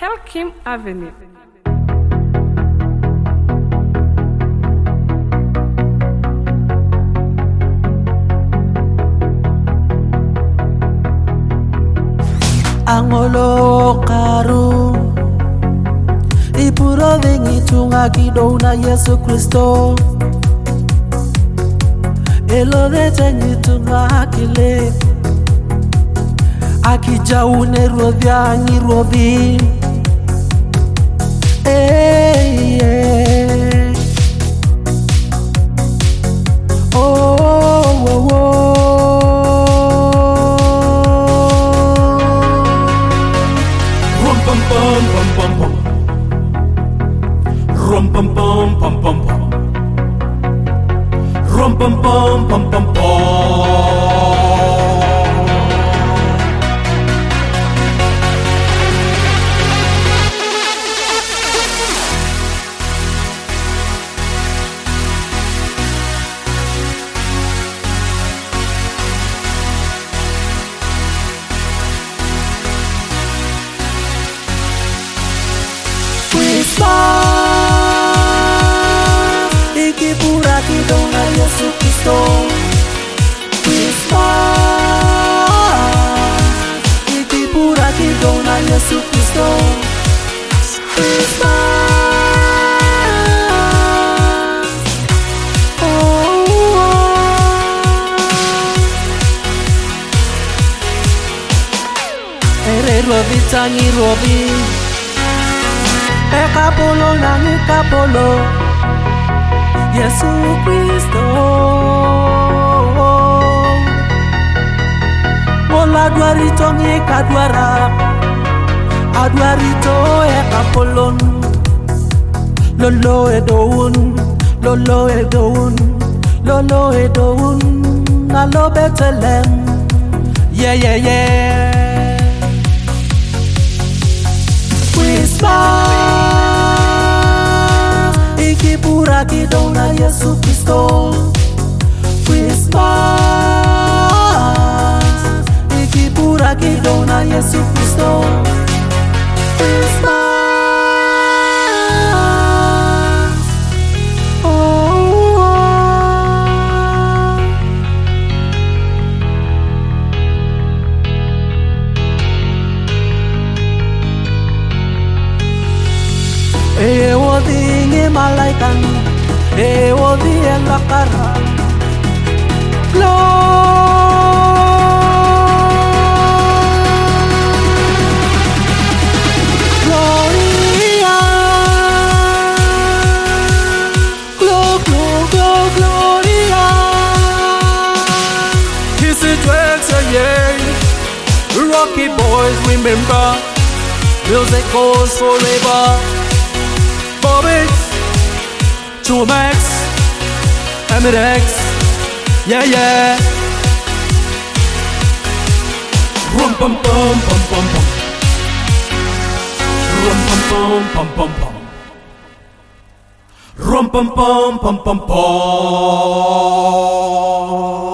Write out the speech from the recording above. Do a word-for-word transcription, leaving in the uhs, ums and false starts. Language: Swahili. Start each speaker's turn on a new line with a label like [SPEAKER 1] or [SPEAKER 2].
[SPEAKER 1] Helkim Avenue.
[SPEAKER 2] Angolo karu ipuro vengi tunga kidona Yesu Kristo elo tengi tunga kile akija une rovya ngi rovi eh eh oh oh oh
[SPEAKER 3] pum pum pum pum pum rum pum pum pum pum pum rum pum pum pum pum pum
[SPEAKER 2] Ikipura kidona Yesu Kristo Christmas Ikipura kidona Yesu Kristo Christmas oh, oh. Ere rovi tangi rovi E capolo nani capolo Yesu Kristo Mola duarito ngi kadwara Aduarito e capolon Lolo e doun Lolo e doun Lolo e doun Nalo Bethlehem Yeah yeah yeah Christmas Ikipura kidona Yesu Kristo Christmas Ikipura kidona Yesu Kristo Christmas oh, oh. E wodi nge malaikan E wodi en la cara Gloria Glo, glo, glo, gloria
[SPEAKER 3] Kiss it well, yeah. Rocky boys, remember music goes forever. Bobby, Max, Emirex, yeah yeah. Rum pum pum pum pum pum. Rum pum pum pum pum pum. Rum pum pum pum pum pum.